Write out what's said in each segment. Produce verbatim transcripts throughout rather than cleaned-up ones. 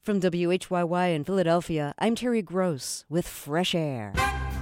From W H Y Y in Philadelphia, I'm Terry Gross with Fresh Air.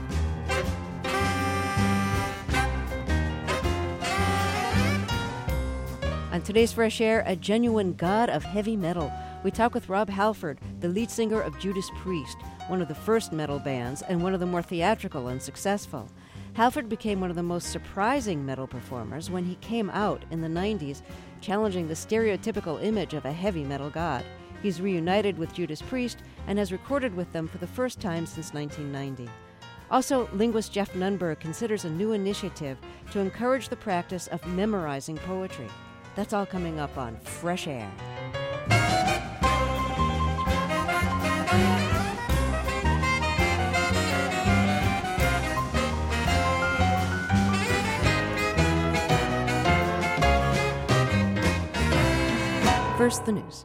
On today's Fresh Air, a genuine god of heavy metal. We talk with Rob Halford, the lead singer of Judas Priest, one of the first metal bands and one of the more theatrical and successful. Halford became one of the most surprising metal performers when he came out in the nineties, challenging the stereotypical image of a heavy metal god. He's reunited with Judas Priest and has recorded with them for the first time since nineteen ninety. Also, linguist Jeff Nunberg considers a new initiative to encourage the practice of memorizing poetry. That's all coming up on Fresh Air. First, the news.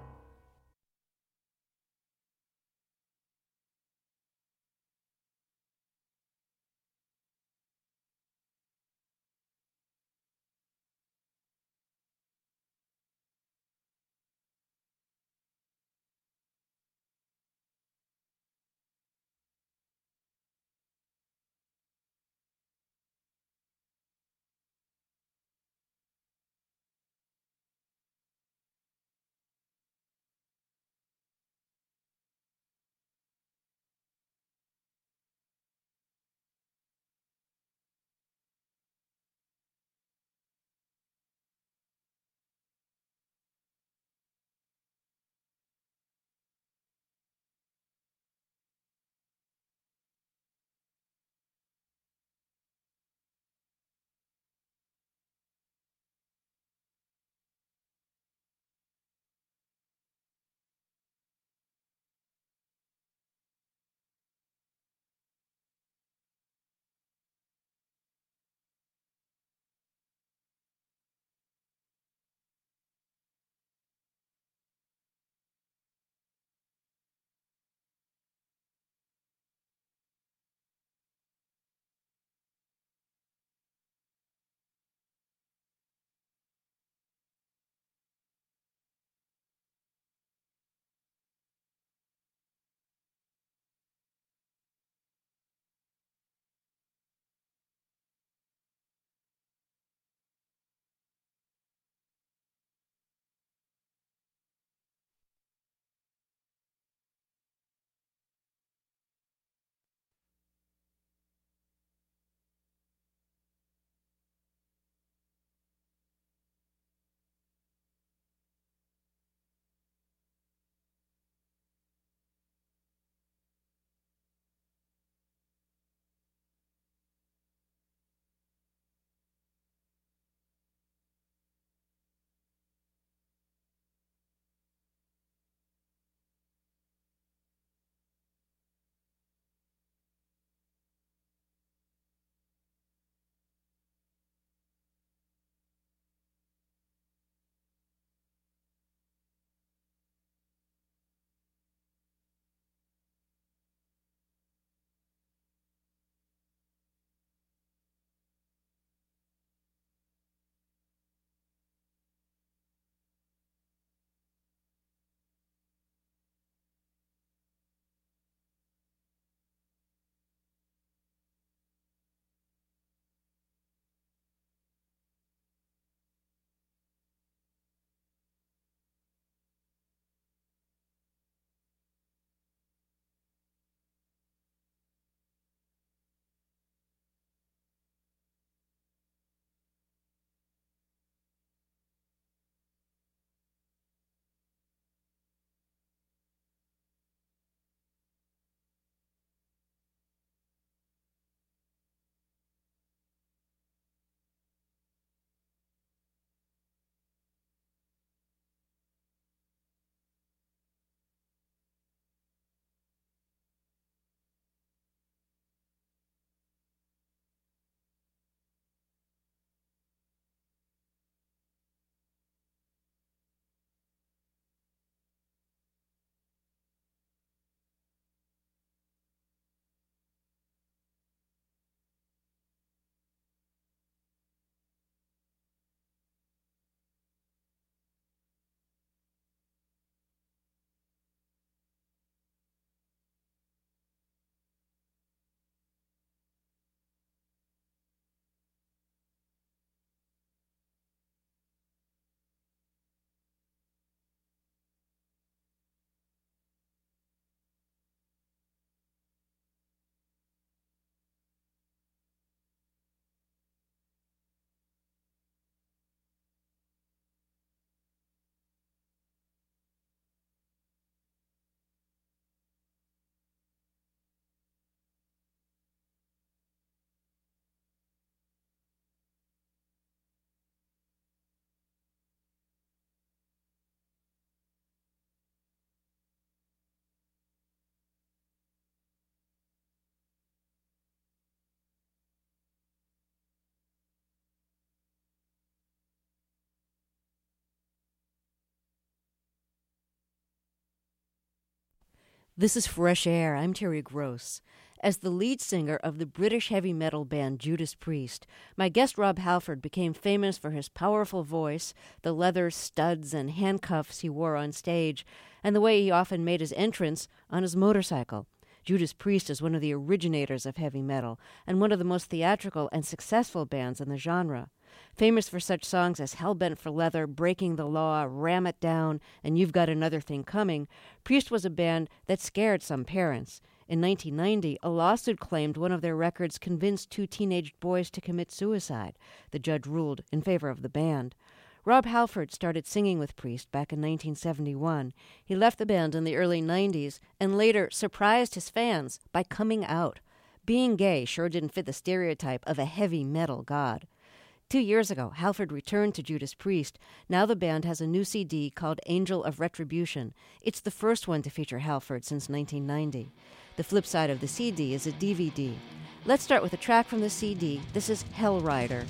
This is Fresh Air. I'm Terry Gross. As the lead singer of the British heavy metal band Judas Priest, my guest Rob Halford became famous for his powerful voice, the leather studs and handcuffs he wore on stage, and the way he often made his entrance on his motorcycle. Judas Priest is one of the originators of heavy metal and one of the most theatrical and successful bands in the genre. Famous for such songs as Hellbent for Leather, Breaking the Law, Ram It Down, and You've Got Another Thing Coming, Priest was a band that scared some parents. In nineteen ninety, a lawsuit claimed one of their records convinced two teenage boys to commit suicide. The judge ruled in favor of the band. Rob Halford started singing with Priest back in nineteen seventy-one. He left the band in the early nineties and later surprised his fans by coming out. Being gay sure didn't fit the stereotype of a heavy metal god. Two years ago, Halford returned to Judas Priest. Now the band has a new C D called Angel of Retribution. It's the first one to feature Halford since nineteen ninety. The flip side of the C D is a D V D. Let's start with a track from the C D. This is Hell Rider.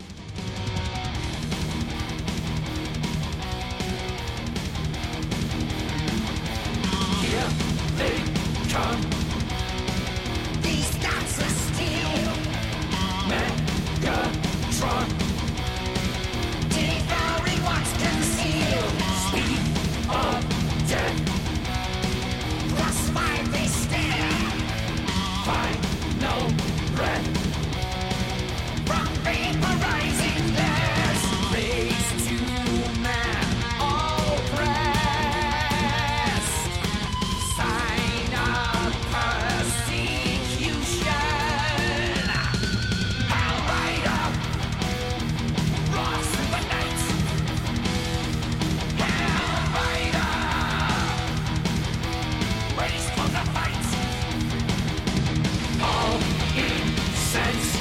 Here they come. These guys are steel. Megatron. Devouring what's concealed. Speed of death. Crossfire they stare. Find no breath. From vaporizing theirs. Raised to man. All pressed. Sign of persecution. Hell Rider. Roars through the night. Hell Rider. Race for the fight. All incensed.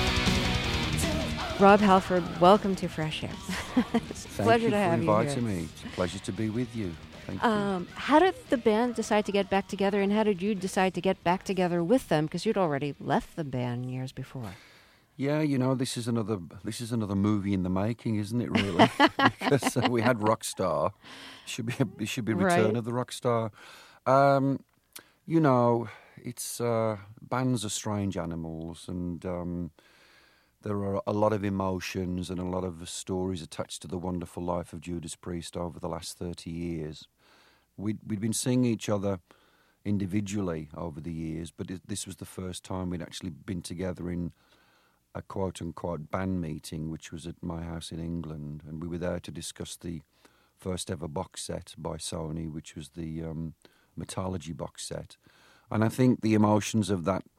Rob Halford, welcome to Fresh Air. It's a Thank pleasure you to for have you inviting here. me. It's a pleasure to be with you. Thank Um, how did the band decide to get back together, and how did you decide to get back together with them? Because you'd already left the band years before. you. Yeah, you know, this is another this is another movie in the making, isn't it? Really, because uh, we had Rockstar. Should be it should be Return Right. of the Rockstar. Um, you know, it's uh, bands are strange animals, and um, there are a lot of emotions and a lot of stories attached to the wonderful life of Judas Priest over the last thirty years. We'd, we'd been seeing each other individually over the years, but it, this was the first time we'd actually been together in a quote-unquote band meeting, which was at my house in England, and we were there to discuss the first ever box set by Sony, which was the um, Metallurgy box set. And I think the emotions of that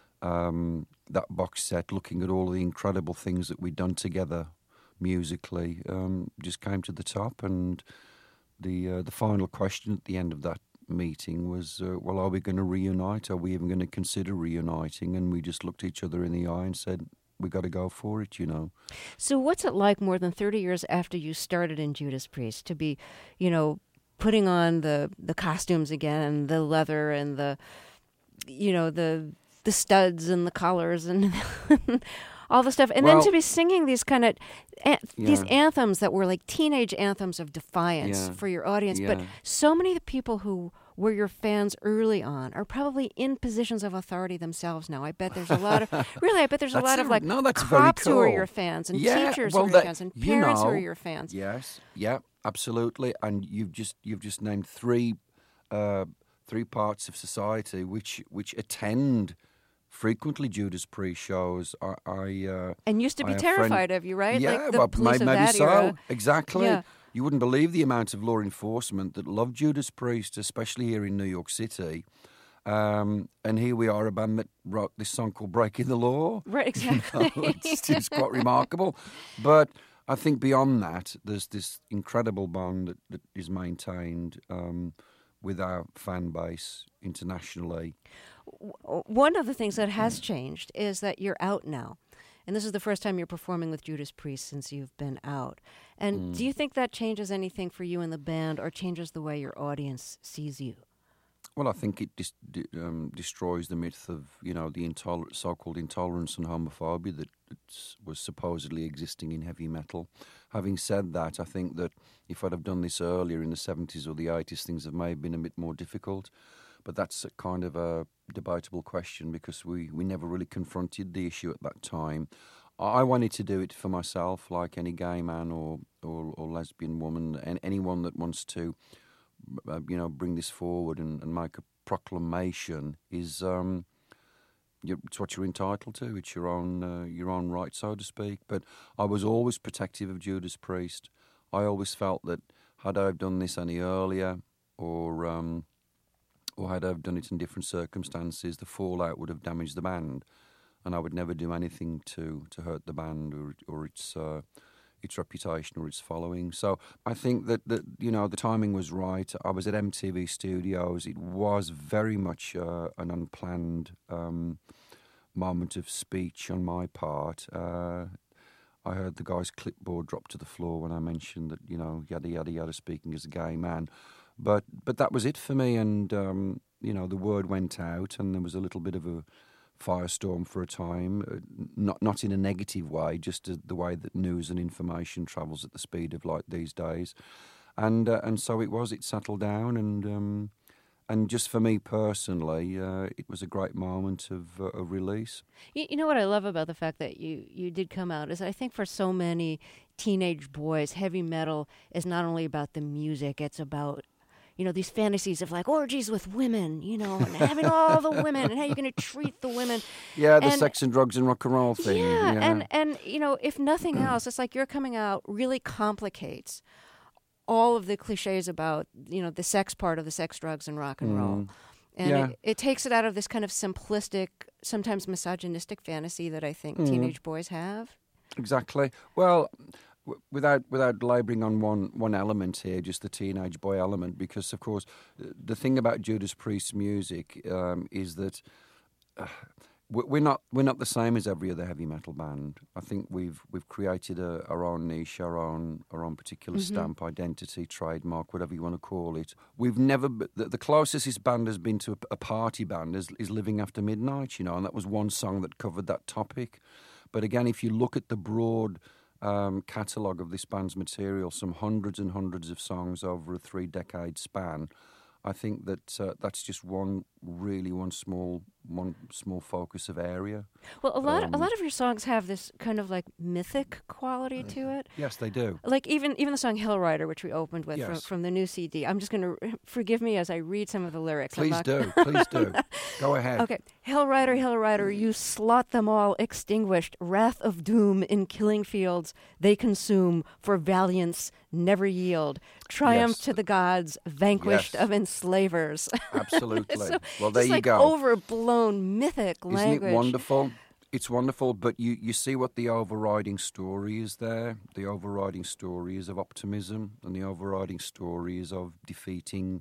um, that box set, looking at all the incredible things that we'd done together musically, um, just came to the top. And the uh, the final question at the end of that meeting was, uh, well, are we going to reunite? Are we even going to consider reuniting? And we just looked each other in the eye and said, we got to go for it, you know. So what's it like more than thirty years after you started in Judas Priest to be, you know, putting on the, the costumes again, the leather and the, you know, the the studs and the collars and all the stuff, and Well- then to be singing these kind of an- these Yeah. anthems that were like teenage anthems of defiance Yeah. for your audience. But Yeah. so many of the people who were your fans early on are probably in positions of authority themselves now. I bet there's a lot of really. I bet there's a That's lot of a- like no, that's very cops who are cool. your fans and Yeah, teachers well, who are your that- fans and you parents who are know, your fans. Yes, yeah, absolutely. And you've just you've just named three uh, three parts of society which which attend frequently Judas Priest shows. I, I uh, And used to I be have friend- terrified of you, right? Yeah, like the well, police may- of maybe that so. era. Exactly. Yeah. You wouldn't believe the amount of law enforcement that love Judas Priest, especially here in New York City. Um, and here we are, a band that wrote this song called "Breaking the Law." Right, You know, exactly. it's, it's quite remarkable. But I think beyond that, there's this incredible bond that, that is maintained um, with our fan base internationally. One of the things that has changed is that you're out now. And this is the first time you're performing with Judas Priest since you've been out. And do you think that changes anything for you in the band or changes the way your audience sees you? Well, I think it dis- di- um, destroys the myth of, you know, the intoler- so-called intolerance and homophobia that that's, was supposedly existing in heavy metal. Having said that, I think that if I'd have done this earlier in the seventies or the eighties, things have may have been a bit more difficult. but that's a kind of a debatable question because we, we never really confronted the issue at that time. I wanted to do it for myself, like any gay man or or, or lesbian woman, and anyone that wants to, uh, you know, bring this forward and, and make a proclamation is um, you, it's what you're entitled to. It's your own uh, your own right, so to speak. But I was always protective of Judas Priest. I always felt that had I have done this any earlier, or um, or had I have done it in different circumstances, the fallout would have damaged the band. And I would never do anything to, to hurt the band or or its uh, its reputation or its following. So I think that, that you know the timing was right. I was at M T V Studios. It was very much uh, an unplanned um, moment of speech on my part. Uh, I heard the guy's clipboard drop to the floor when I mentioned that you know yada yada yada speaking as a gay man, but but that was it for me. And um, you know the word went out, and there was a little bit of a firestorm for a time, uh, not not in a negative way, just uh, the way that news and information travels at the speed of light these days, and uh, and so it was. It settled down, and um, and just for me personally, uh, it was a great moment of, uh, of release. You, you know what I love about the fact that you you did come out is I think for so many teenage boys, heavy metal is not only about the music; it's about you know, these fantasies of like orgies with women, you know, and having all the women and how you're going to treat the women. Yeah, the and, sex and drugs and rock and roll thing. Yeah, yeah. and, and, you know, if nothing else, it's like you're coming out really complicates all of the cliches about, you know, the sex part of the sex, drugs, and rock and roll. Mm. And yeah. it, it takes it out of this kind of simplistic, sometimes misogynistic fantasy that I think Mm. teenage boys have. Exactly. Well, Without without labouring on one, one element here, just the teenage boy element, because of course the thing about Judas Priest's music um, is that uh, we're not we're not the same as every other heavy metal band. I think we've we've created a, our own niche, our own our own particular Mm-hmm. stamp, identity, trademark, whatever you want to call it. We've never the, the closest this band has been to a, a party band is, is Living After Midnight, you know, and that was one song that covered that topic. But again, if you look at the broad Um, catalogue of this band's material, some hundreds and hundreds of songs over a three-decade span. I think that uh, that's just one really one small one small focus of area. Well, a lot Um, a lot of your songs have this kind of like mythic quality to it. Yes, they do. Like even even the song Hell Rider, which we opened with from, Yes. from the new C D. I'm just going to forgive me as I read some of the lyrics. I'm Please not- do, please do. Go ahead. Okay. Hell Rider, Hell Rider, you slot them all extinguished. Wrath of doom in killing fields they consume. For valiance never yield. Triumph Yes. to the gods, vanquished Yes. of enslavers. Absolutely. So well, there just you like go. overblown mythic Isn't language. it wonderful? It's wonderful, but you, you see what the overriding story is there. The overriding story is of optimism, and the overriding story is of defeating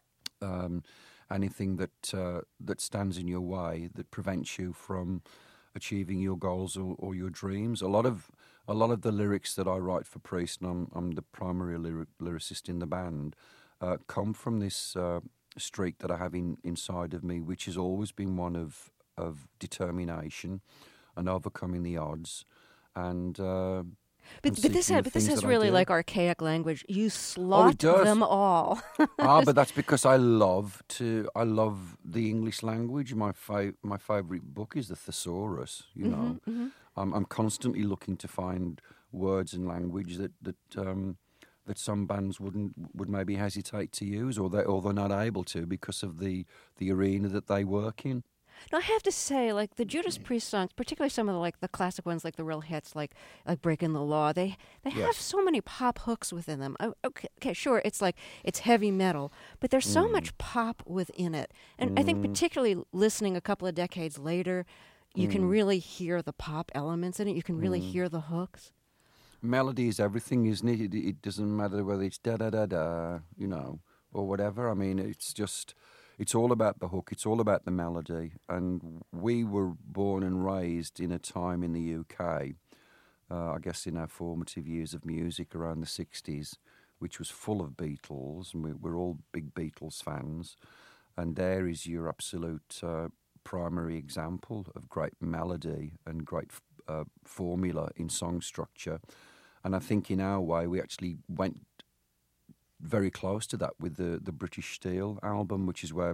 um, anything that uh, that stands in your way, that prevents you from achieving your goals or, or your dreams. A lot of a lot of the lyrics that I write for Priest, and I'm, I'm the primary lyric, lyricist in the band, uh, come from this uh, streak that I have in, inside of me, which has always been one of of determination and overcoming the odds, and uh, But, and but this seeking has, the but this things has that I really do. like archaic language. You slot does. them all. ah, but that's because I love to. I love the English language. My fa- my favorite book is the Thesaurus. You know, mm-hmm. I'm, I'm constantly looking to find words and language that that um, that some bands wouldn't would maybe hesitate to use, or they or they're not able to because of the the arena that they work in. Now, I have to say, like the Judas Priest songs, particularly some of the like the classic ones, like the real hits, like like "Breaking the Law," they they have Yes. so many pop hooks within them. Oh, Okay, okay, sure, it's like it's heavy metal, but there's so Mm. much pop within it, and I think Mm. particularly listening a couple of decades later, you can Mm. really hear the pop elements in it. You can really Mm. hear the hooks. Melody is everything, isn't it? It, it doesn't matter whether it's da da da da, you know, or whatever. I mean, it's just, it's all about the hook. It's all about the melody. And we were born and raised in a time in the U K, uh, I guess in our formative years of music around the sixties, which was full of Beatles, and we, we're all big Beatles fans. And there is your absolute uh, primary example of great melody and great uh, formula in song structure. And I think in our way, we actually went very close to that with the, the British Steel album, which is where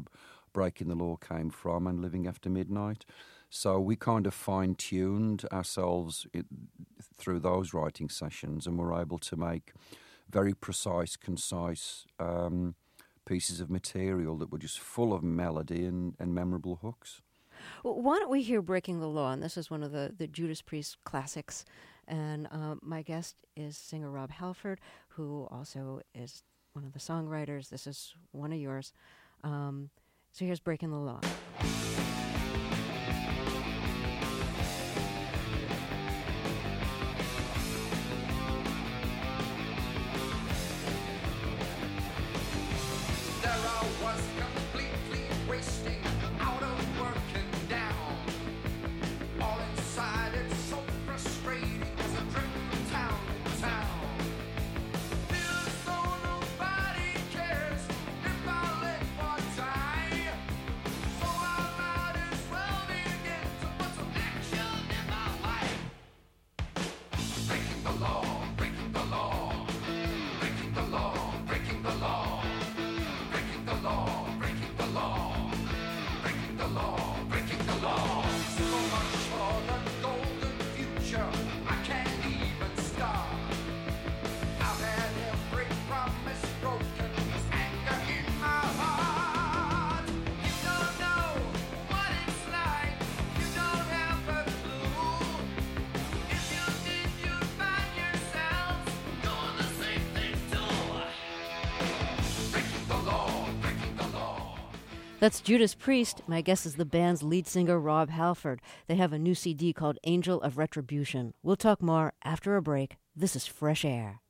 Breaking the Law came from and Living After Midnight. So we kind of fine-tuned ourselves it, through those writing sessions, and were able to make very precise, concise um, pieces of material that were just full of melody and, and memorable hooks. Well, why don't we hear Breaking the Law? And this is one of the, the Judas Priest classics. And uh, my guest is singer Rob Halford, who also is one of the songwriters. This is one of yours. Um, so here's Breaking the Law. That's Judas Priest. My guest is the band's lead singer, Rob Halford. They have a new C D called Angel of Retribution. We'll talk more after a break. This is Fresh Air.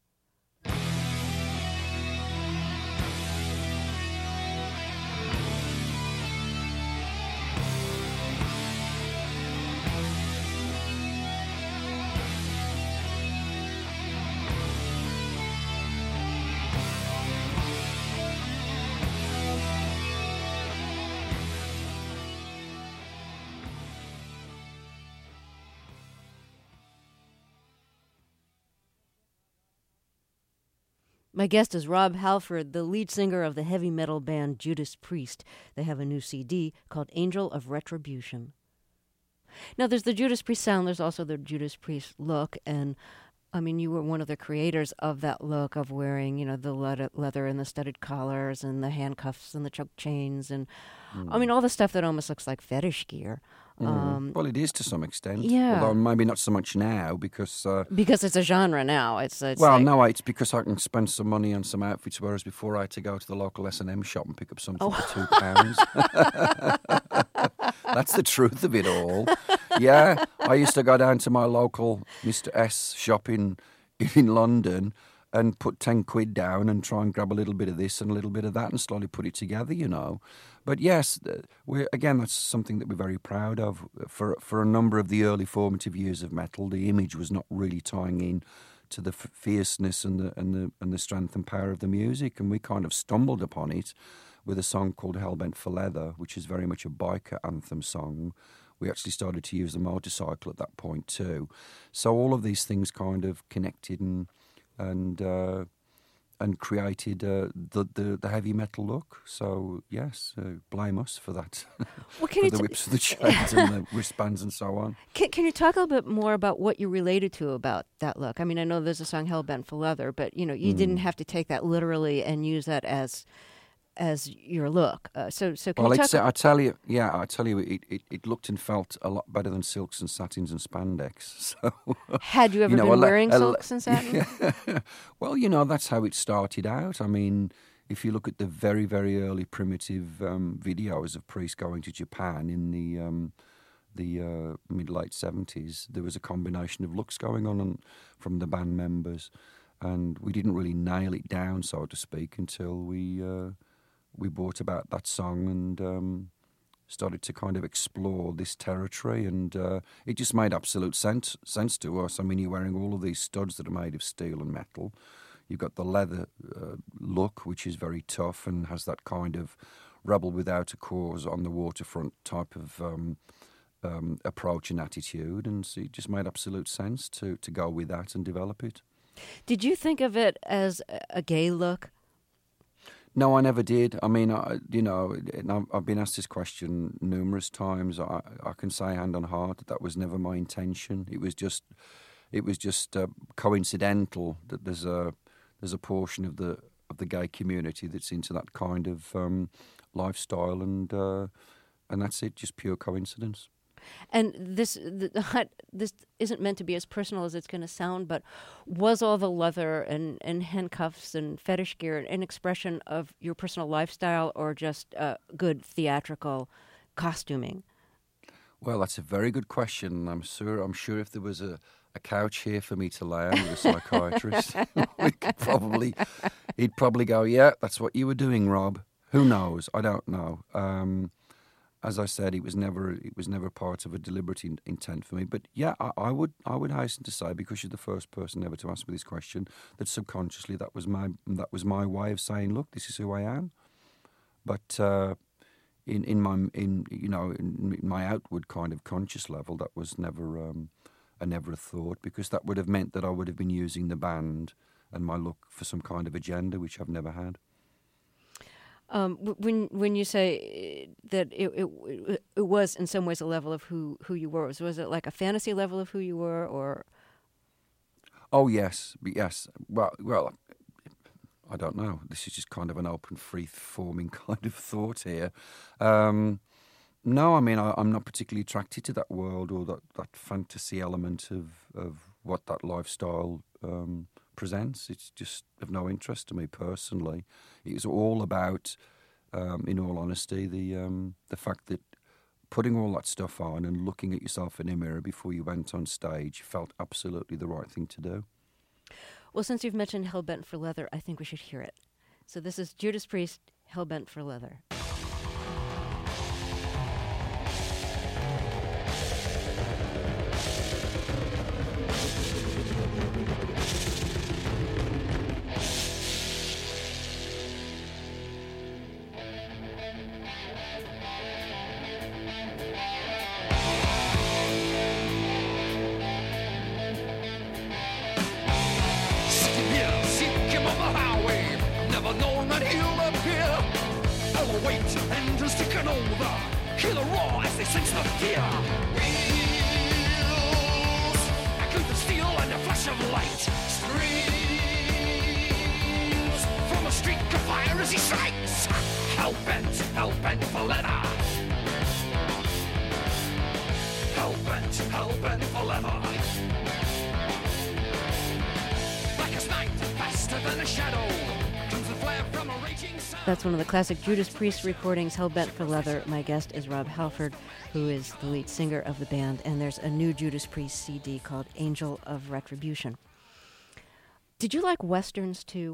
My guest is Rob Halford, the lead singer of the heavy metal band Judas Priest. They have a new C D called Angel of Retribution. Now, there's the Judas Priest sound. There's also the Judas Priest look. And, I mean, you were one of the creators of that look of wearing, you know, the leather and the studded collars and the handcuffs and the choke chains. And, mm. I mean, all the stuff that almost looks like fetish gear. Mm. Um, well, it is to some extent. Yeah. Although maybe not so much now because... Uh, because it's a genre now. It's, it's Well, like, no, it's because I can spend some money on some outfits, whereas before I had to go to the local S and M shop and pick up something oh. for two pounds. That's the truth of it all. Yeah, I used to go down to my local Mister S shop in, in London and put ten quid down and try and grab a little bit of this and a little bit of that and slowly put it together, you know. But yes, we're, again, that's something that we're very proud of. For for a number of the early formative years of metal, the image was not really tying in to the f- fierceness and the, and, the, and the strength and power of the music, and we kind of stumbled upon it with a song called Hellbent for Leather, which is very much a biker anthem song. We actually started to use the motorcycle at that point too. So all of these things kind of connected and and uh, and created uh, the, the the heavy metal look. So yes, uh, blame us for that. Well, can for you the t- whips, the chains, and the wristbands, and so on. Can, can you talk a little bit more about what you related to about that look? I mean, I know there's a song Hellbent for Leather, but you know, you mm. didn't have to take that literally and use that as as your look. Uh, so, so can well, you talk it's, about... I tell you, yeah, I tell you, it, it, it looked and felt a lot better than silks and satins and spandex. So, had you ever you know, been a, wearing a, silks and satins? Yeah. Well, you know, that's how it started out. I mean, if you look at the very, very early primitive um, videos of Priest going to Japan in the um, the uh, mid late seventies, there was a combination of looks going on and, from the band members, and we didn't really nail it down, so to speak, until we. Uh, We brought about that song and um, started to kind of explore this territory, and uh, it just made absolute sense sense to us. I mean, you're wearing all of these studs that are made of steel and metal. You've got the leather uh, look, which is very tough and has that kind of rebel without a cause on the waterfront type of um, um, approach and attitude, and so it just made absolute sense to, to go with that and develop it. Did you think of it as a gay look? No, I never did. I mean, I, you know, and I've, I've been asked this question numerous times. I, I can say hand on heart that that was never my intention. It was just, it was just uh, coincidental that there's a there's a portion of the of the gay community that's into that kind of um, lifestyle, and uh, and that's it. Just pure coincidence. And this the, this isn't meant to be as personal as it's going to sound, but was all the leather and, and handcuffs and fetish gear an expression of your personal lifestyle, or just uh, good theatrical costuming? Well, that's a very good question. I'm sure. I'm sure if there was a, a couch here for me to lay on with a psychiatrist, we could probably he'd probably go, "Yeah, that's what you were doing, Rob." Who knows? I don't know. Um, As I said, it was never it was never part of a deliberate in, intent for me. But yeah, I, I would I would hasten to say, because you're the first person ever to ask me this question, that subconsciously that was my that was my way of saying, look, this is who I am. But uh, in in my in you know in, in my outward kind of conscious level, that was never um, a never a thought, because that would have meant that I would have been using the band and my look for some kind of agenda, which I've never had. Um, when when you say that it, it it was in some ways a level of who, who you were, was, was it like a fantasy level of who you were, or? Oh yes, yes. Well, well, I don't know. This is just kind of an open, free-forming kind of thought here. Um, no, I mean I, I'm not particularly attracted to that world or that, that fantasy element of of what that lifestyle Um, presents. It's just of no interest to me personally. It's all about, um, in all honesty, the um, the fact that putting all that stuff on and looking at yourself in a mirror before you went on stage felt absolutely the right thing to do. Well, since you've mentioned Hellbent for Leather, I think we should hear it. So this is Judas Priest, Hellbent for Leather. Hear the roar as they sense the fear. Wheels, a glint of steel and a flash of light. Streams from a streak of fire as he strikes. Hellbent, hellbent for leather. Hellbent, hellbent for leather. Like a night, faster than a shadow. That's one of the classic Judas Priest recordings, Hellbent for Leather. My guest is Rob Halford, who is the lead singer of the band, and there's a new Judas Priest C D called Angel of Retribution. Did you like Westerns too?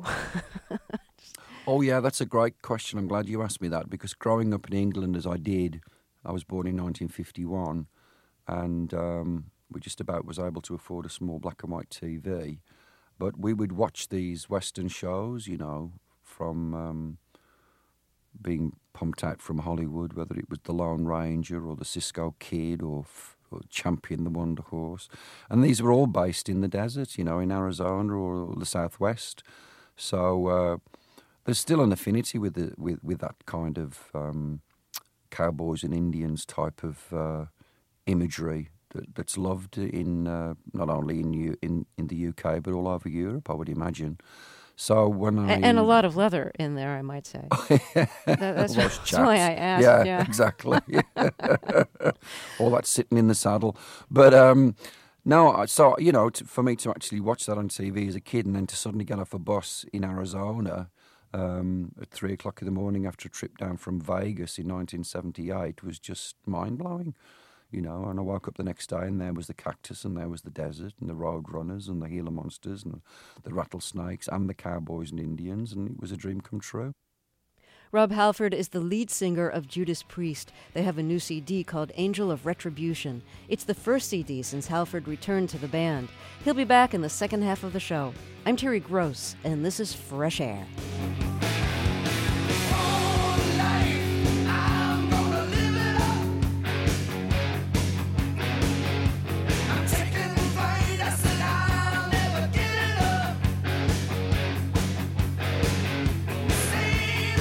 Oh yeah, that's a great question. I'm glad you asked me that, because growing up in England as I did, I was born in nineteen fifty-one, and um, we just about was able to afford a small black and white T V, but we would watch these Western shows, you know, from um, being pumped out from Hollywood, whether it was The Lone Ranger or The Cisco Kid or, or Champion the Wonder Horse. And these were all based in the desert, you know, in Arizona or the Southwest. So uh, there's still an affinity with the, with, with that kind of um, cowboys and Indians type of uh, imagery that, that's loved in uh, not only in, U, in in the U K but all over Europe, I would imagine. So when I and a lot of leather in there, I might say. that, that's, that's why I asked. Yeah, yeah. exactly. All that sitting in the saddle, but um, no. So you know, to, for me to actually watch that on T V as a kid, and then to suddenly get off a bus in Arizona um, at three o'clock in the morning after a trip down from Vegas in nineteen seventy-eight was just mind blowing. You know, and I woke up the next day and there was the cactus and there was the desert and the road runners and the Gila monsters and the rattlesnakes and the cowboys and Indians, and it was a dream come true. Rob Halford is the lead singer of Judas Priest. They have a new C D called Angel of Retribution. It's the first C D since Halford returned to the band. He'll be back in the second half of the show. I'm Terry Gross, and this is Fresh Air. Save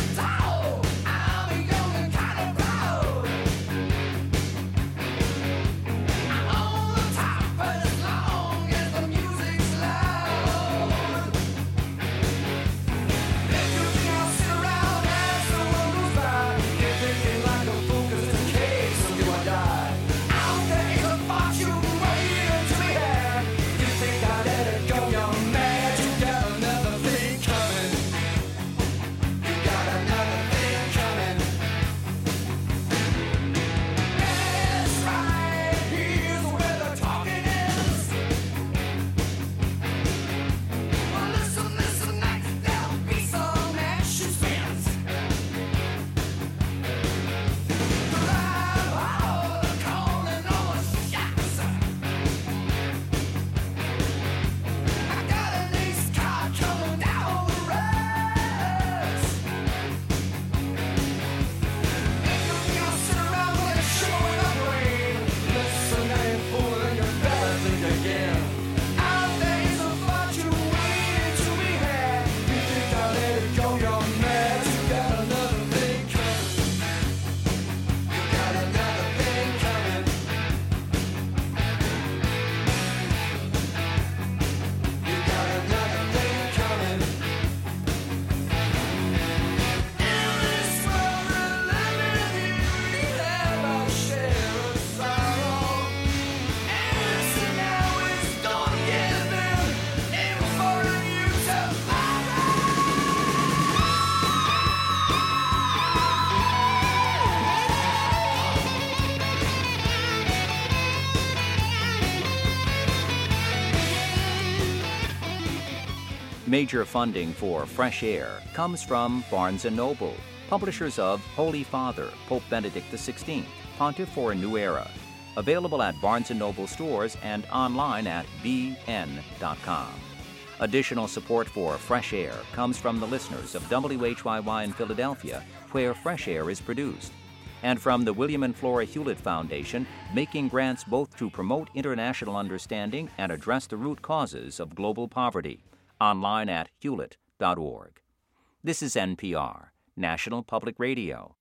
Major funding for Fresh Air comes from Barnes and Noble, publishers of Holy Father, Pope Benedict the sixteenth, Pontiff for a New Era. Available at Barnes and Noble stores and online at b n dot com. Additional support for Fresh Air comes from the listeners of W H Y Y in Philadelphia, where Fresh Air is produced, and from the William and Flora Hewlett Foundation, making grants both to promote international understanding and address the root causes of global poverty. Online at hewlett dot org. This is N P R, National Public Radio.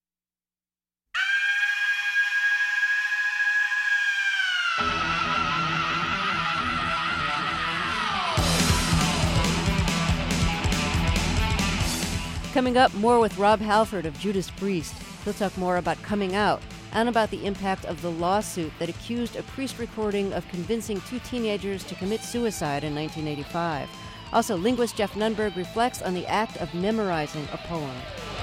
Coming up, more with Rob Halford of Judas Priest. He'll talk more about coming out and about the impact of the lawsuit that accused a Priest recording of convincing two teenagers to commit suicide in nineteen eighty-five. Also, linguist Jeff Nunberg reflects on the act of memorizing a poem.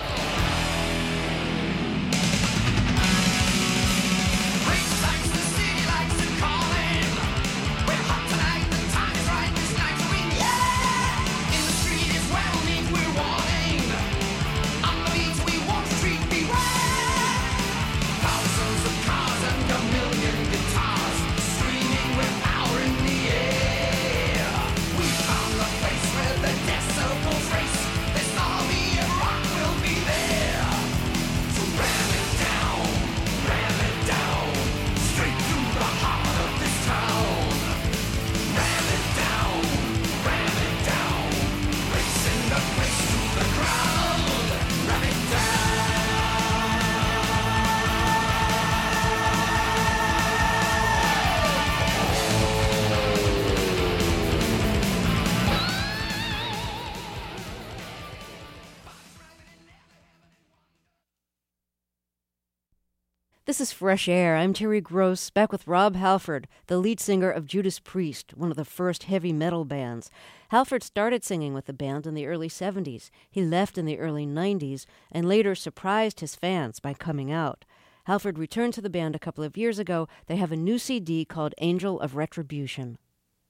This is Fresh Air. I'm Terry Gross, back with Rob Halford, the lead singer of Judas Priest, one of the first heavy metal bands. Halford started singing with the band in the early seventies. He left in the early nineties and later surprised his fans by coming out. Halford returned to the band a couple of years ago. They have a new C D called Angel of Retribution.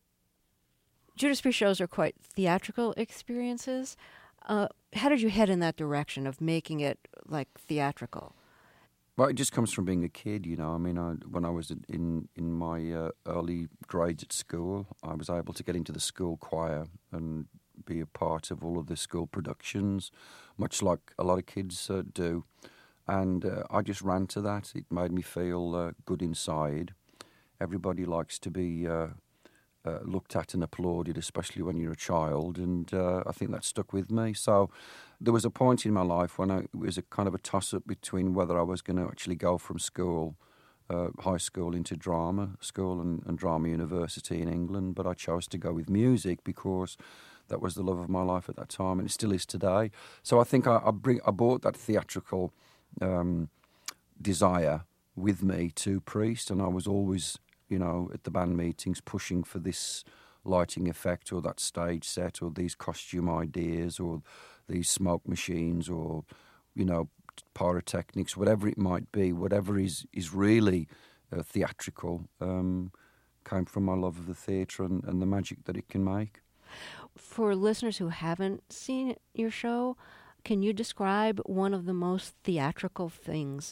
Judas Priest shows are quite theatrical experiences. Uh, how did you head in that direction of making it like theatrical? Well, it just comes from being a kid, you know. I mean, I, when I was in in my uh, early grades at school, I was able to get into the school choir and be a part of all of the school productions, much like a lot of kids uh, do. And uh, I just ran to that. It made me feel uh, good inside. Everybody likes to be uh, uh, looked at and applauded, especially when you're a child. And uh, I think that stuck with me. So there was a point in my life when I, it was a kind of a toss-up between whether I was going to actually go from school, uh, high school, into drama school and, and drama university in England. But I chose to go with music because that was the love of my life at that time, and it still is today. So I think I, I, bring, I brought that theatrical um, desire with me to Priest, and I was always, you know, at the band meetings pushing for this lighting effect or that stage set or these costume ideas or these smoke machines or, you know, pyrotechnics, whatever it might be, whatever is, is really uh, theatrical, um, came from my love of the theatre and, and the magic that it can make. For listeners who haven't seen your show, can you describe one of the most theatrical things?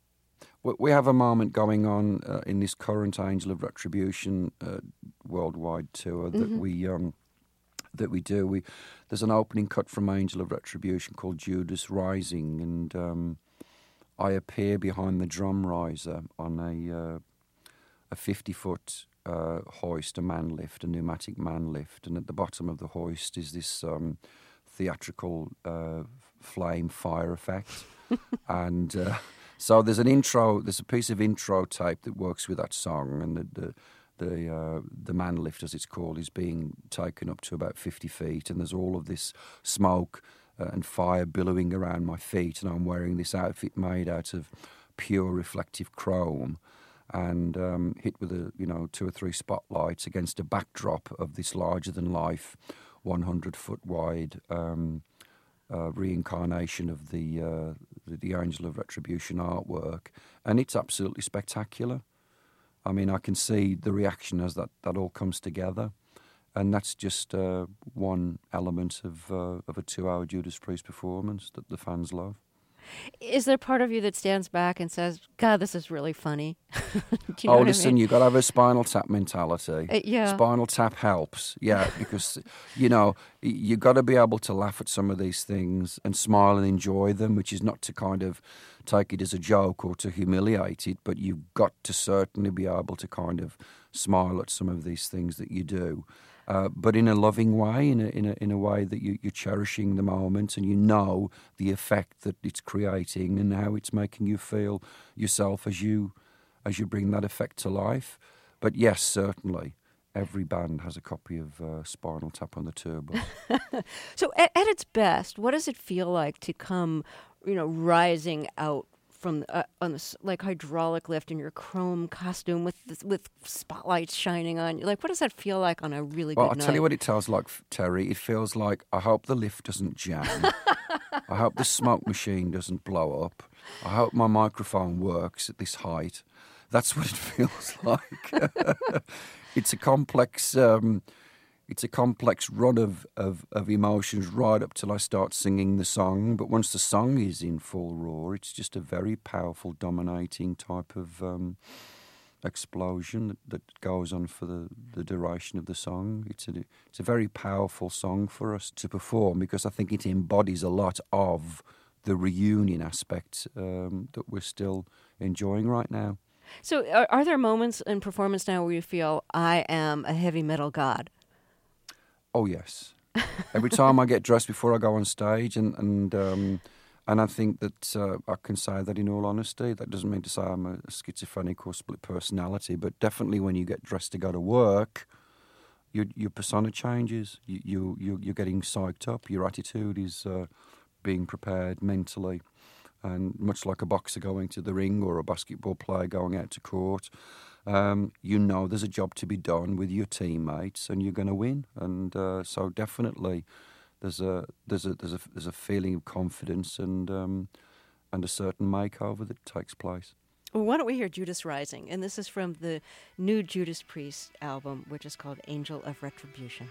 We have a moment going on uh, in this current Angel of Retribution uh, worldwide tour that mm-hmm. we um, that we do. We there's an opening cut from Angel of Retribution called Judas Rising, and um, I appear behind the drum riser on a uh, a fifty foot uh, hoist, a man lift, a pneumatic man lift, and at the bottom of the hoist is this um, theatrical uh, flame fire effect, and. Uh, So there's an intro, there's a piece of intro tape that works with that song, and the the the, uh, the man lift, as it's called, is being taken up to about fifty feet, and there's all of this smoke uh, and fire billowing around my feet, and I'm wearing this outfit made out of pure reflective chrome, and um, hit with a you know two or three spotlights against a backdrop of this larger than life, one hundred foot wide. Um, Uh, reincarnation of the, uh, the the Angel of Retribution artwork, and it's absolutely spectacular. I mean, I can see the reaction as that, that all comes together, and that's just uh, one element of uh, of a two-hour Judas Priest performance that the fans love. Is there part of you that stands back and says, God, this is really funny? Do you know oh, what listen, I mean? you've got to have a Spinal Tap mentality. Uh, yeah. Spinal Tap helps, yeah, because, you know, you've got to be able to laugh at some of these things and smile and enjoy them, which is not to kind of take it as a joke or to humiliate it, but you've got to certainly be able to kind of smile at some of these things that you do. Uh, but in a loving way, in a in a in a way that you, you're cherishing the moment, and you know the effect that it's creating and how it's making you feel yourself as you as you bring that effect to life. But yes, certainly, every band has a copy of uh, Spinal Tap on the tour bus. So, at, at its best, what does it feel like to come, you know, rising out from uh, on this like hydraulic lift in your chrome costume with this, with spotlights shining on you? Like, what does that feel like on a really Well, good I'll night? tell you what it feels like, Terry. It feels like, I hope the lift doesn't jam. I hope the smoke machine doesn't blow up. I hope my microphone works at this height. That's what it feels like. It's a complex... Um, It's a complex run of, of, of emotions right up till I start singing the song. But once the song is in full roar, it's just a very powerful, dominating type of um, explosion that, that goes on for the, the duration of the song. It's a, it's a very powerful song for us to perform because I think it embodies a lot of the reunion aspect um, that we're still enjoying right now. So, are, are there moments in performance now where you feel, I am a heavy metal god? Oh yes, every time I get dressed before I go on stage, and and um, and I think that uh, I can say that in all honesty. That doesn't mean to say I'm a schizophrenic or split personality, but definitely when you get dressed to go to work, your your persona changes. You you you you're getting psyched up. Your attitude is uh, being prepared mentally, and much like a boxer going to the ring or a basketball player going out to court. Um, you know there's a job to be done with your teammates, and you're going to win. And uh, so definitely, there's a there's a there's a there's a feeling of confidence and um, and a certain makeover that takes place. Well, why don't we hear Judas Rising? And this is from the new Judas Priest album, which is called Angel of Retribution.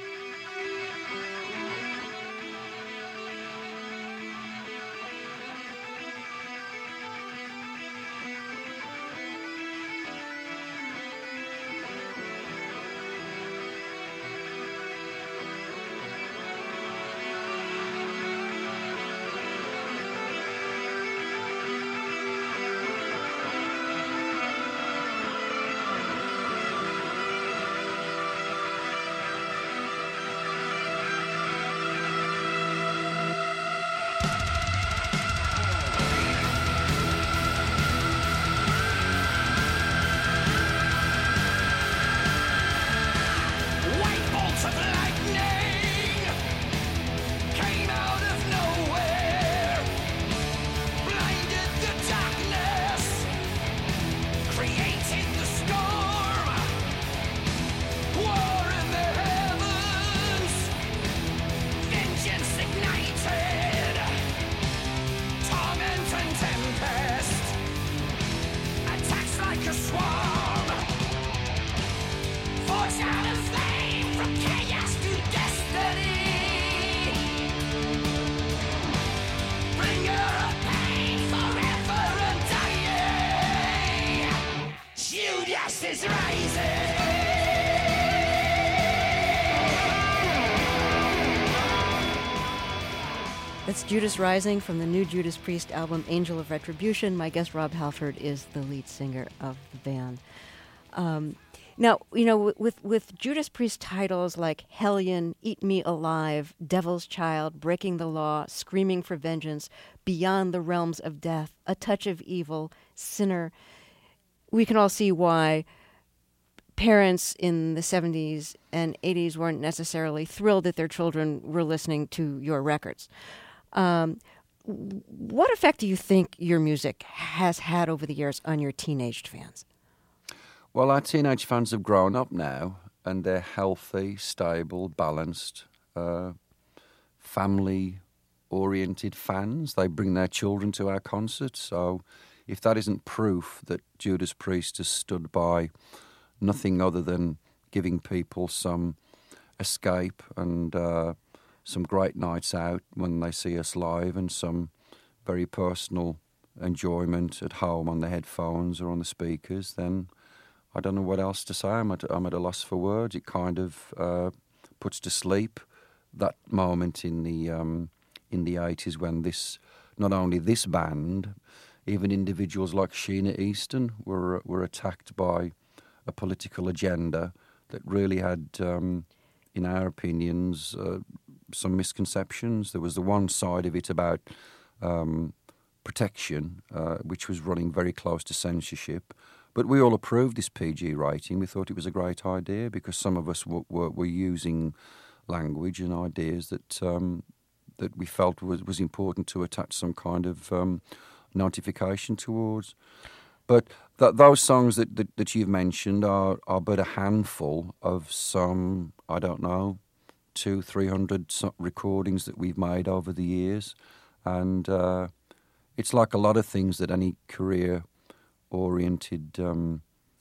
White bolts of lightning came out of nowhere, blinded the darkness, created the storm, war in the heavens, vengeance ignited, torment and tempest, attacks like a swarm. Forged out of flame from chaos to destiny. Bringer of pain forever undying. Judas is rising. That's Judas Rising from the new Judas Priest album, Angel of Retribution. My guest, Rob Halford, is the lead singer of the band. Um, now, you know, with, with Judas Priest titles like Hellion, Eat Me Alive, Devil's Child, Breaking the Law, Screaming for Vengeance, Beyond the Realms of Death, A Touch of Evil, Sinner, we can all see why parents in the seventies and eighties weren't necessarily thrilled that their children were listening to your records. Um, what effect do you think your music has had over the years on your teenage fans? Well, our teenage fans have grown up now, and they're healthy, stable, balanced, uh, family-oriented fans. They bring their children to our concerts. So if that isn't proof that Judas Priest has stood by nothing other than giving people some escape and uh, some great nights out when they see us live, and some very personal enjoyment at home on the headphones or on the speakers, then I don't know what else to say. I'm at, I'm at a loss for words. It kind of uh, puts to sleep that moment in the um, in the eighties when this, not only this band, even individuals like Sheena Easton were were attacked by a political agenda that really had, um, in our opinions, uh, some misconceptions. There was the one side of it about um, protection, uh, which was running very close to censorship. But we all approved this P G rating. We thought it was a great idea because some of us w- were, were using language and ideas that um, that we felt was, was important to attach some kind of um, notification towards. But th- those songs that, that, that you've mentioned are, are but a handful of some, I don't know, two, three hundred so- recordings that we've made over the years. And uh, it's like a lot of things that any career-oriented um,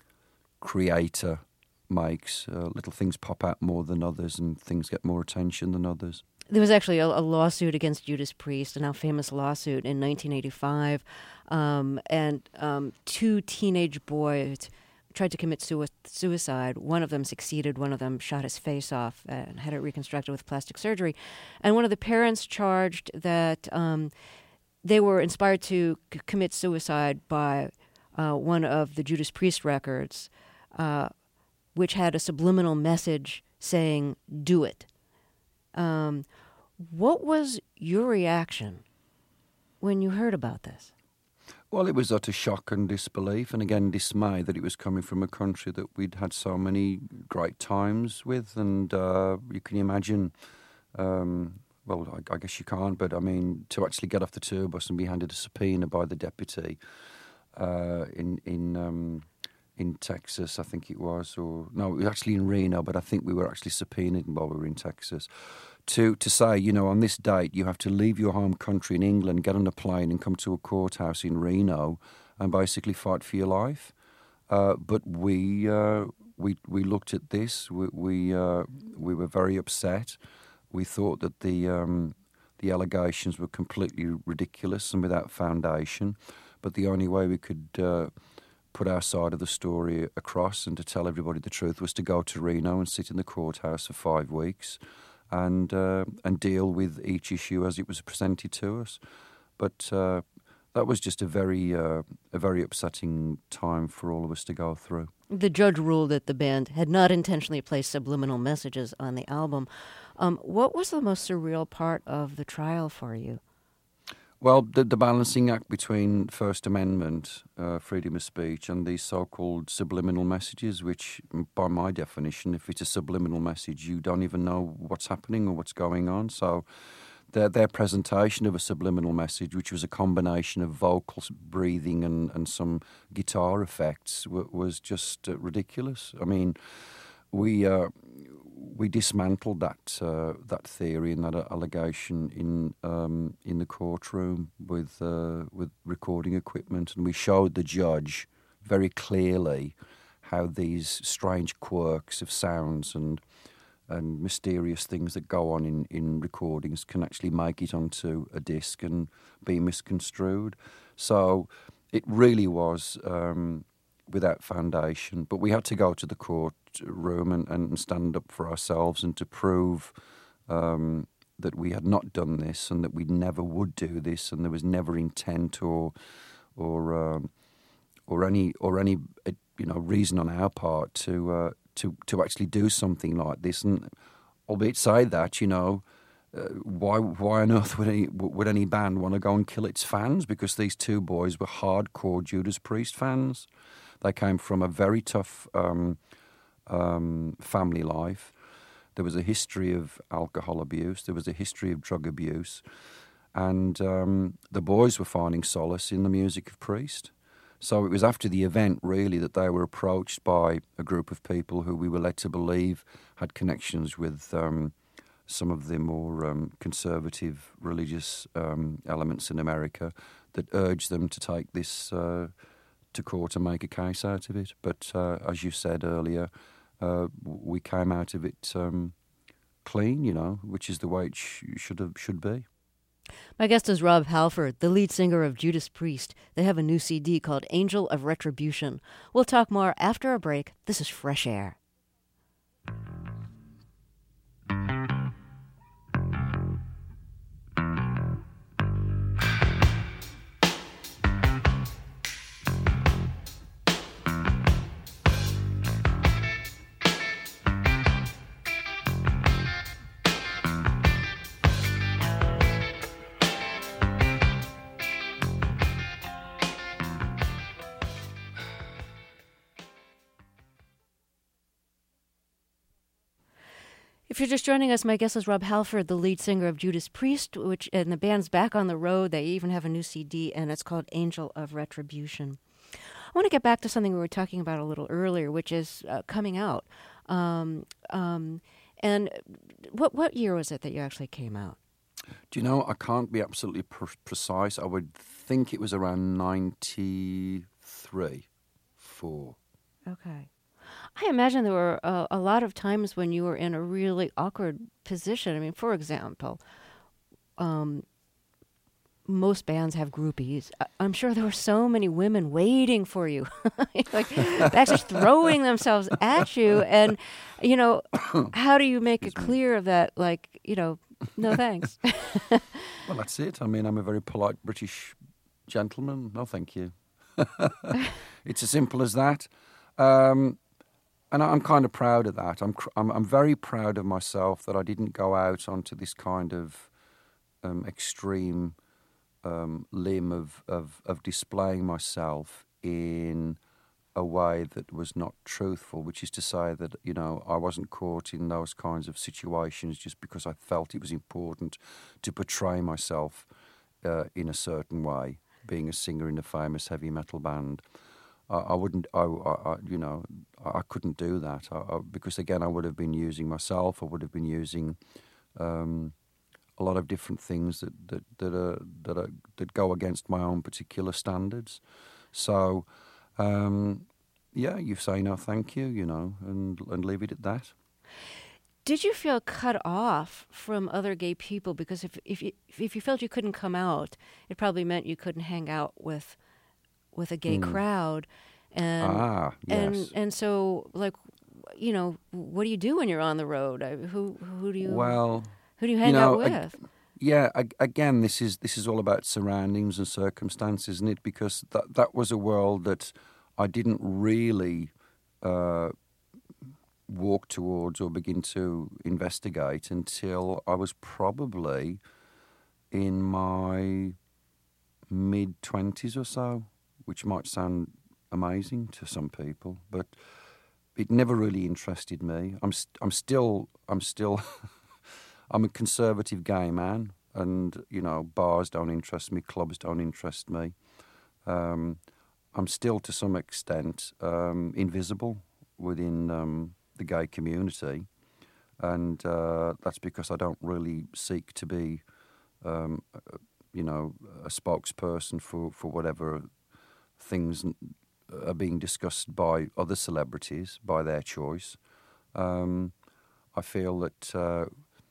creator makes. Uh, little things pop out more than others, and things get more attention than others. There was actually a, a lawsuit against Judas Priest, a now famous lawsuit in nineteen eighty-five, um, and um, two teenage boys tried to commit sui- suicide. One of them succeeded. One of them shot his face off and had it reconstructed with plastic surgery. And one of the parents charged that um, they were inspired to c- commit suicide by uh, one of the Judas Priest records, uh, which had a subliminal message saying, "Do it." Um, what was your reaction when you heard about this? Well, it was utter shock and disbelief, and again dismay that it was coming from a country that we'd had so many great times with. And uh, you can imagine, um, well, I, I guess you can't, but I mean, to actually get off the tour bus and be handed a subpoena by the deputy uh, in in um, in Texas, I think it was, or no, it was actually in Reno, but I think we were actually subpoenaed while we were in Texas. To to say, you know, on this date you have to leave your home country in England, get on a plane and come to a courthouse in Reno and basically fight for your life. Uh, but we uh, we we looked at this. We we, uh, we were very upset. We thought that the um, the allegations were completely ridiculous and without foundation. But the only way we could uh, put our side of the story across and to tell everybody the truth was to go to Reno and sit in the courthouse for five weeks. And uh, and deal with each issue as it was presented to us, but uh, that was just a very uh, a very upsetting time for all of us to go through. The judge ruled that the band had not intentionally placed subliminal messages on the album. Um, what was the most surreal part of the trial for you? Well, the, the balancing act between First Amendment, uh, freedom of speech, and these so-called subliminal messages, which, by my definition, if it's a subliminal message, you don't even know what's happening or what's going on. So their their presentation of a subliminal message, which was a combination of vocals, breathing, and, and some guitar effects, w- was just uh, ridiculous. I mean, we... Uh, We dismantled that uh, that theory and that allegation in um, in the courtroom with uh, with recording equipment, and we showed the judge very clearly how these strange quirks of sounds and and mysterious things that go on in, in recordings can actually make it onto a disc and be misconstrued. So it really was um, without foundation, but we had to go to the courtroom and, and stand up for ourselves and to prove um, that we had not done this and that we never would do this, and there was never intent or or um, or any or any you know reason on our part to uh, to to actually do something like this. And albeit say that, you know, uh, why why on earth would any would any band want to go and kill its fans? Because these two boys were hardcore Judas Priest fans. They came from a very tough um, um, family life. There was a history of alcohol abuse. There was a history of drug abuse. And um, the boys were finding solace in the music of Priest. So it was after the event, really, that they were approached by a group of people who we were led to believe had connections with um, some of the more um, conservative religious um, elements in America that urged them to take this uh, to court and make a case out of it. But uh, as you said earlier, uh, we came out of it um, clean, you know, which is the way it sh- should have, should be. My guest is Rob Halford, the lead singer of Judas Priest. They have a new C D called Angel of Retribution. We'll talk more after a break. This is Fresh Air. If you're just joining us, my guest is Rob Halford, the lead singer of Judas Priest, which and the band's back on the road. They even have a new C D, and it's called Angel of Retribution. I want to get back to something we were talking about a little earlier, which is uh, coming out. Um, um, and what what year was it that you actually came out? Do you know, I can't be absolutely pr- precise. I would think it was around ninety-three, four. Okay. I imagine there were uh, a lot of times when you were in a really awkward position. I mean, for example, um, most bands have groupies. I- I'm sure there were so many women waiting for you, like actually throwing themselves at you. And, you know, how do you make it clear that, like, you know, no thanks? Well, that's it. I mean, I'm a very polite British gentleman. No, thank you. It's as simple as that. Um, And I'm kind of proud of that. I'm, I'm I'm very proud of myself that I didn't go out onto this kind of um, extreme um, limb of, of of displaying myself in a way that was not truthful, which is to say that, you know, I wasn't caught in those kinds of situations just because I felt it was important to portray myself uh, in a certain way, being a singer in a famous heavy metal band. I, I wouldn't, I, I, you know, I couldn't do that I, I, because, again, I would have been using myself. I would have been using um, a lot of different things that that that, are, that, are, that go against my own particular standards. So, um, yeah, you say no, thank you, you know, and and leave it at that. Did you feel cut off from other gay people? Because if if you, if you felt you couldn't come out, it probably meant you couldn't hang out with with a gay mm. crowd. And, ah, yes. And, and so, like, you know, what do you do when you're on the road? I, who who do you well, who do you hang you know, out with? Ag- yeah, ag- again, this is this is all about surroundings and circumstances, isn't it? Because that that was a world that I didn't really uh, walk towards or begin to investigate until I was probably in my mid-twenties or so, which might sound amazing to some people, but it never really interested me. I'm st- I'm still I'm still I'm a conservative gay man, and, you know, bars don't interest me, clubs don't interest me. Um, I'm still, to some extent, um, invisible within um, the gay community, and uh, that's because I don't really seek to be, um, you know, a spokesperson for, for whatever things are being discussed by other celebrities, by their choice. Um, I feel that uh,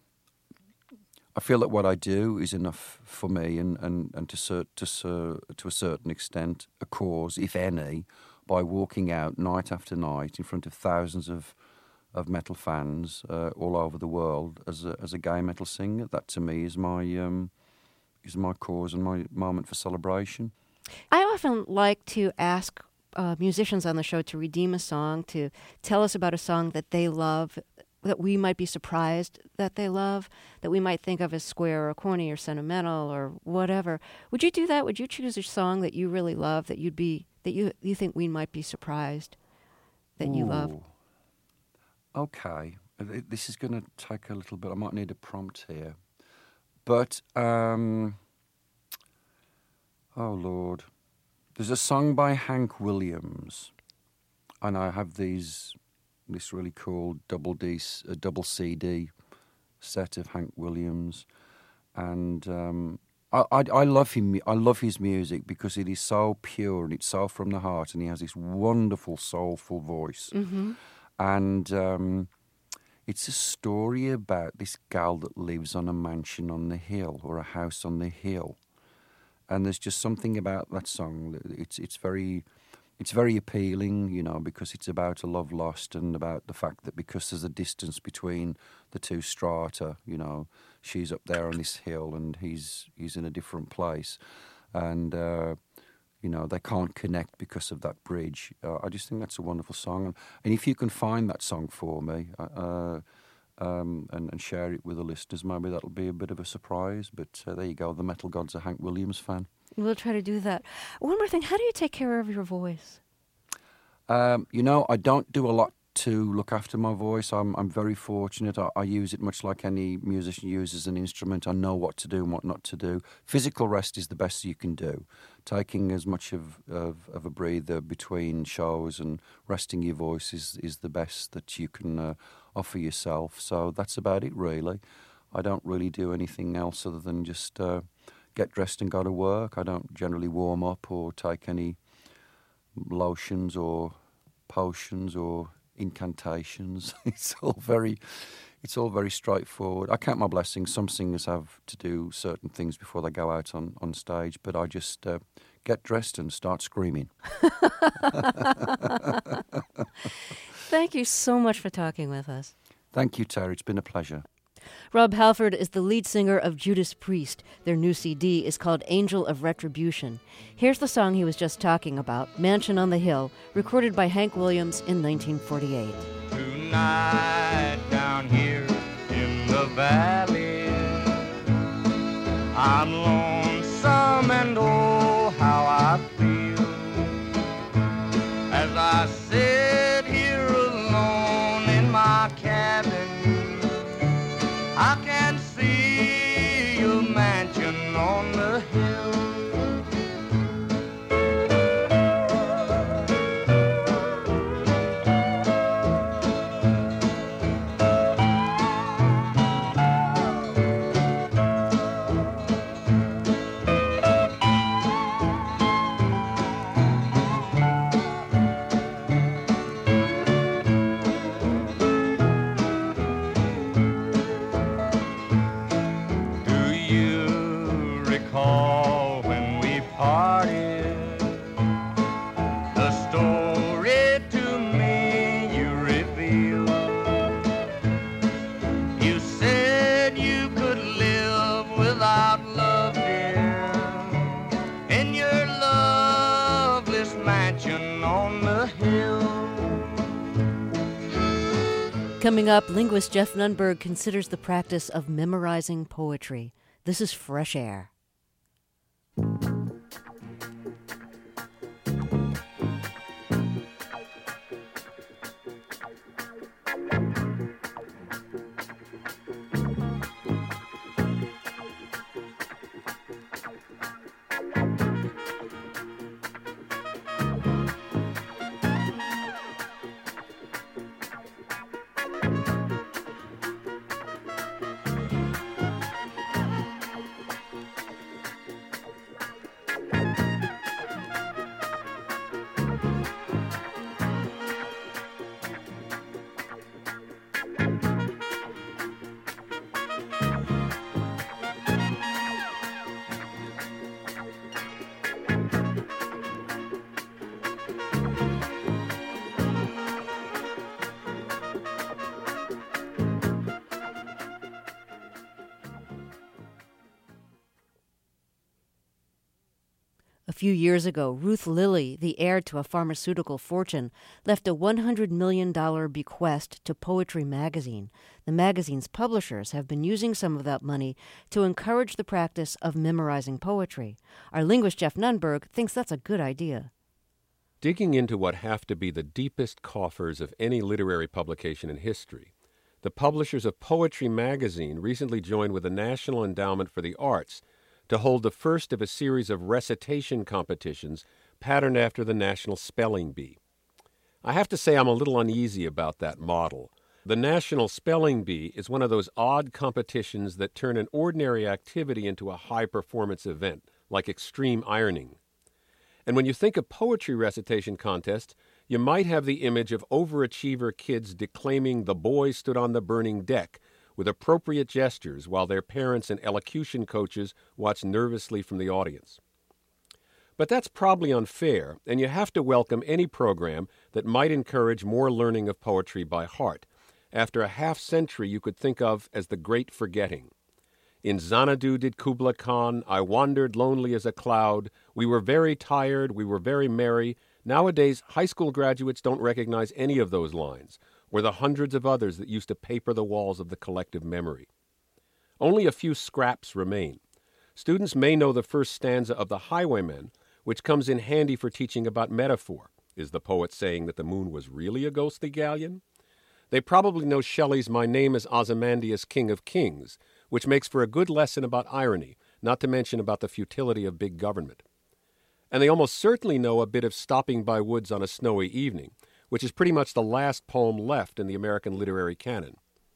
I feel that what I do is enough for me, and, and, and to cer- to cer- to a certain extent, a cause, if any, by walking out night after night in front of thousands of of metal fans uh, all over the world as a as a gay metal singer. That, to me, is my um, is my cause and my moment for celebration. I often like to ask uh, musicians on the show to redeem a song, to tell us about a song that they love, that we might be surprised that they love, that we might think of as square or corny or sentimental or whatever. Would you do that? Would you choose a song that you really love, that you'd be that you you think we might be surprised that Ooh. you love? Okay, this is going to take a little bit. I might need a prompt here, but um, oh Lord, there's a song by Hank Williams, and I have these this really cool double D, uh, double C D set of Hank Williams, and um, I, I I love him. I love his music because it is so pure and it's so from the heart, and he has this wonderful soulful voice. Mm-hmm. And um, it's a story about this gal that lives on a mansion on the hill or a house on the hill. And there's just something about that song. It's it's very it's very appealing, you know, because it's about a love lost and about the fact that because there's a distance between the two strata, you know, she's up there on this hill and he's he's in a different place, and uh, you know, they can't connect because of that bridge. Uh, I just think that's a wonderful song, and, and if you can find that song for me. Uh, Um, and, and share it with the listeners. Maybe that'll be a bit of a surprise, but uh, there you go. The Metal God's a Hank Williams fan. We'll try to do that. One more thing, how do you take care of your voice? Um, you know, I don't do a lot to look after my voice. I'm I'm very fortunate. I, I use it much like any musician uses an instrument. I know what to do and what not to do. Physical rest is the best you can do. Taking as much of, of, of a breather between shows and resting your voice is, is the best that you can uh, offer yourself. So that's about it, really. I don't really do anything else other than just uh, get dressed and go to work. I don't generally warm up or take any lotions or potions or incantations. It's all very, it's all very straightforward. I count my blessings. Some singers have to do certain things before they go out on, on stage, but I just uh, get dressed and start screaming. Thank you so much for talking with us. Thank you, Terry. It's been a pleasure. Rob Halford is the lead singer of Judas Priest. Their new C D is called Angel of Retribution. Here's the song he was just talking about, Mansion on the Hill, recorded by Hank Williams in nineteen forty-eight. Tonight down here in the valley, I'm lonesome and oh how I feel as I sit here alone in my cabin. I can see your mansion on the hill. Coming up, linguist Jeff Nunberg considers the practice of memorizing poetry. This is Fresh Air. A few years ago, Ruth Lilly, the heir to a pharmaceutical fortune, left a one hundred million dollars bequest to Poetry Magazine. The magazine's publishers have been using some of that money to encourage the practice of memorizing poetry. Our linguist Jeff Nunberg thinks that's a good idea. Digging into what have to be the deepest coffers of any literary publication in history, the publishers of Poetry Magazine recently joined with the National Endowment for the Arts to hold the first of a series of recitation competitions patterned after the National Spelling Bee. I have to say I'm a little uneasy about that model. The National Spelling Bee is one of those odd competitions that turn an ordinary activity into a high-performance event, like extreme ironing. And when you think of poetry recitation contests, you might have the image of overachiever kids declaiming "The Boy Stood on the Burning Deck" with appropriate gestures while their parents and elocution coaches watch nervously from the audience. But that's probably unfair, and you have to welcome any program that might encourage more learning of poetry by heart, after a half-century you could think of as the Great Forgetting. In Xanadu did Kubla Khan, I wandered lonely as a cloud. We were very tired, we were very merry. Nowadays, high school graduates don't recognize any of those lines, or the hundreds of others that used to paper the walls of the collective memory. Only a few scraps remain. Students may know the first stanza of The Highwaymen, which comes in handy for teaching about metaphor. Is the poet saying that the moon was really a ghostly galleon? They probably know Shelley's My Name is Ozymandias, King of Kings, which makes for a good lesson about irony, not to mention about the futility of big government. And they almost certainly know a bit of Stopping by Woods on a Snowy Evening, which is pretty much the last poem left in the American literary canon.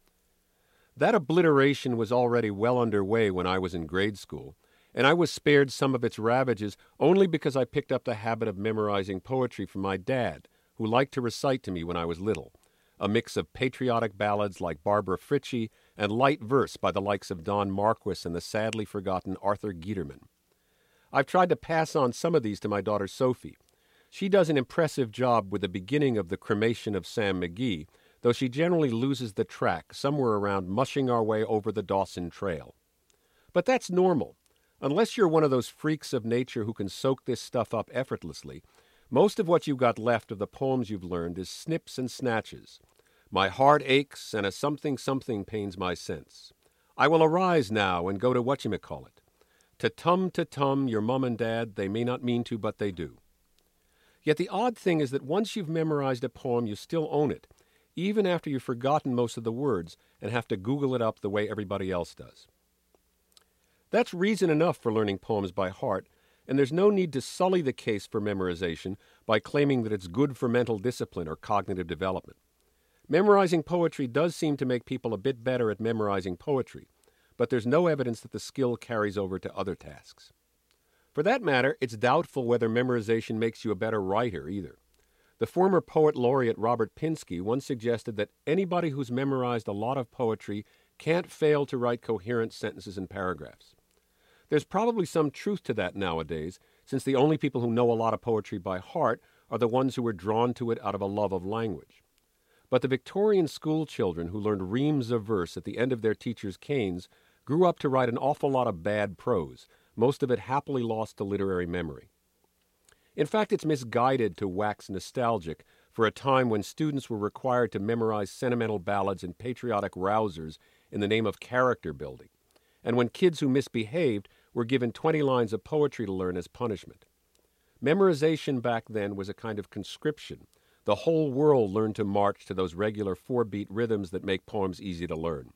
That obliteration was already well underway when I was in grade school, and I was spared some of its ravages only because I picked up the habit of memorizing poetry from my dad, who liked to recite to me when I was little, a mix of patriotic ballads like Barbara Fritchie and light verse by the likes of Don Marquis and the sadly forgotten Arthur Guiterman. I've tried to pass on some of these to my daughter Sophie. She does an impressive job with the beginning of The Cremation of Sam McGee, though she generally loses the track somewhere around Mushing Our Way Over the Dawson Trail. But that's normal. Unless you're one of those freaks of nature who can soak this stuff up effortlessly, most of what you've got left of the poems you've learned is snips and snatches. My heart aches, and a something-something pains my sense. I will arise now and go to whatchamacallit. Ta-tum, ta-tum, your mum and dad, they may not mean to, but they do. Yet the odd thing is that once you've memorized a poem, you still own it, even after you've forgotten most of the words and have to Google it up the way everybody else does. That's reason enough for learning poems by heart, and there's no need to sully the case for memorization by claiming that it's good for mental discipline or cognitive development. Memorizing poetry does seem to make people a bit better at memorizing poetry, but there's no evidence that the skill carries over to other tasks. For that matter, it's doubtful whether memorization makes you a better writer either. The former poet laureate Robert Pinsky once suggested that anybody who's memorized a lot of poetry can't fail to write coherent sentences and paragraphs. There's probably some truth to that nowadays, since the only people who know a lot of poetry by heart are the ones who were drawn to it out of a love of language. But the Victorian school children who learned reams of verse at the end of their teachers' canes grew up to write an awful lot of bad prose, most of it happily lost to literary memory. In fact, it's misguided to wax nostalgic for a time when students were required to memorize sentimental ballads and patriotic rousers in the name of character building, and when kids who misbehaved were given twenty lines of poetry to learn as punishment. Memorization back then was a kind of conscription. The whole world learned to march to those regular four-beat rhythms that make poems easy to learn.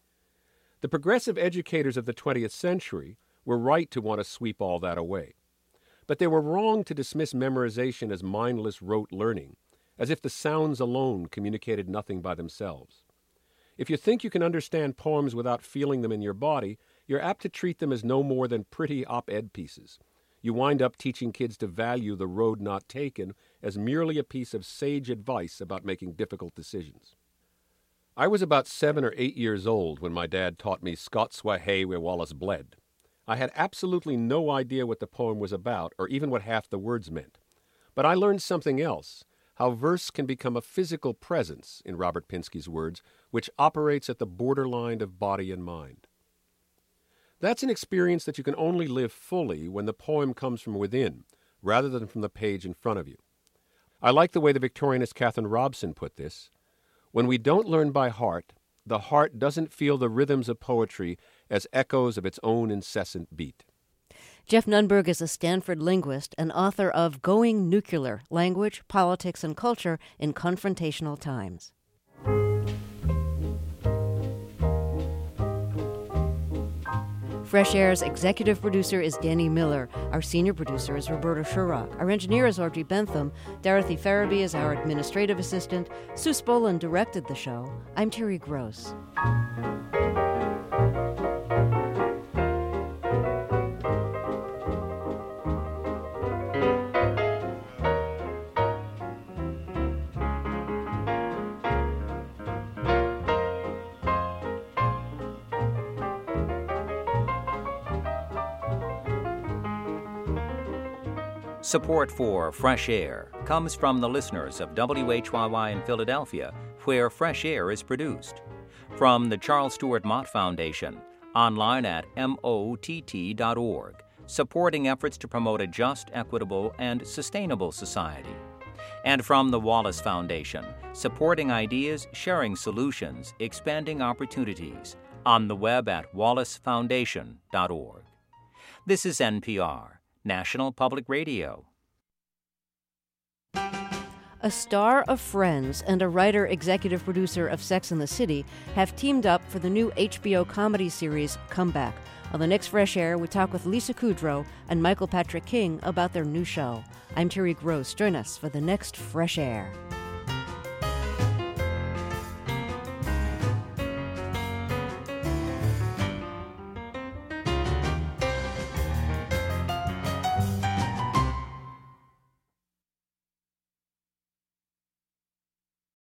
The progressive educators of the twentieth century were right to want to sweep all that away. But they were wrong to dismiss memorization as mindless rote learning, as if the sounds alone communicated nothing by themselves. If you think you can understand poems without feeling them in your body, you're apt to treat them as no more than pretty op-ed pieces. You wind up teaching kids to value the road not taken as merely a piece of sage advice about making difficult decisions. I was about seven or eight years old when my dad taught me Scots wha hae where Wallace bled. I had absolutely no idea what the poem was about or even what half the words meant. But I learned something else, how verse can become a physical presence, in Robert Pinsky's words, which operates at the borderline of body and mind. That's an experience that you can only live fully when the poem comes from within, rather than from the page in front of you. I like the way the Victorianist Catherine Robson put this. When we don't learn by heart, the heart doesn't feel the rhythms of poetry as echoes of its own incessant beat. Jeff Nunberg is a Stanford linguist and author of Going Nuclear, Language, Politics, and Culture in Confrontational Times. Fresh Air's executive producer is Danny Miller. Our senior producer is Roberta Sherrock. Our engineer is Audrey Bentham. Dorothy Farabee is our administrative assistant. Sue Spolin directed the show. I'm Terry Gross. Support for Fresh Air comes from the listeners of W H Y Y in Philadelphia, where Fresh Air is produced. From the Charles Stewart Mott Foundation, online at mott dot org, supporting efforts to promote a just, equitable, and sustainable society. And from the Wallace Foundation, supporting ideas, sharing solutions, expanding opportunities, on the web at wallace foundation dot org. This is N P R, National Public Radio. A star of Friends and a writer-executive producer of Sex and the City have teamed up for the new H B O comedy series Comeback. On the next Fresh Air, we talk with Lisa Kudrow and Michael Patrick King about their new show. I'm Terry Gross. Join us for the next Fresh Air.